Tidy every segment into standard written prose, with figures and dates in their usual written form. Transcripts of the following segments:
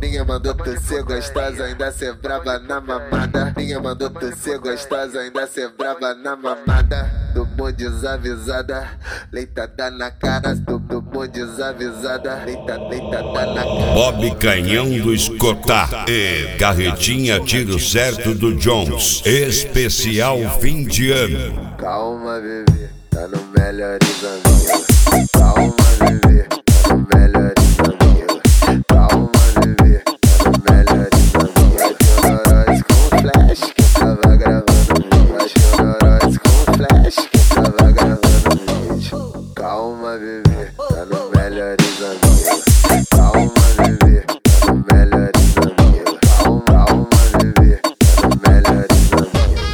Ninguém mandou tu ser gostosa, ainda ser brava na mamada. Ninguém mandou tu ser gostosa, ainda ser brava na mamada. Do mundo desavisada, leitada na cara. Do mundo desavisada, leitada na cara. Bob Canhão do Escotar e Carretinha Tiro Certo do Jones. Especial fim de ano. Calma, bebê, tá no melhores amigos. Calma, bebê, tá no melhores amigos. Calma, bebê, tá no melhores amigos. Vai com flash que tava gravando vídeo. Vai com flash que tava gravando vídeo. Calma, bebê, tá no melhores amigos. Calma, bebê, tá no melhores amigos. Calma, bebê, tá no melhores amigos.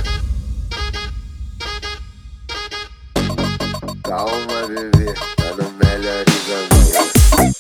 Calma, bebê, tá no melhores amigos.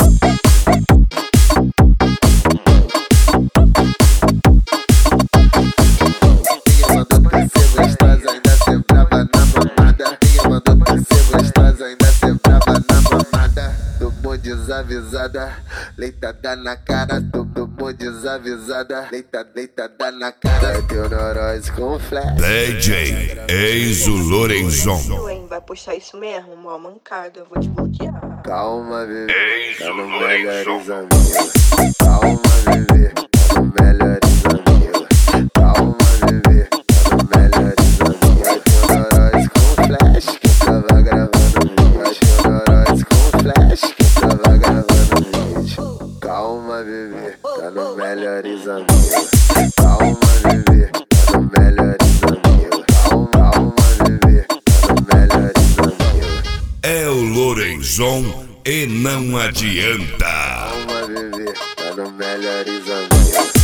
Ninguém mandou tu ser gostosa, ainda ser brava na mamada. Ninguém mandou tu ser gostosa, ainda ser brava na mamada. Do mundo desavisada, leitada na cara. Do mundo desavisada, leitada na cara. Vai ter o Noróis com flash. DJ Enzo Lorenzon. Vai puxar isso mesmo, mó mancada, eu vou te bloquear. Calma, bebê, tá no melhores amigos. Calma, bebê, tá no melhores amigos. Calma, bebê, tá no melhores amigos. Vai ter com flash que tava gravando vídeo. Vai ter com flash que tava gravando vídeo. Calma, bebê, tá no melhores amigos. Calma, bebê, tá no melhores amigos. Calma, bebê, tá no melhores amigos. É o Lorenzon e não adianta. Calma, bebê, tá no melhores amigos.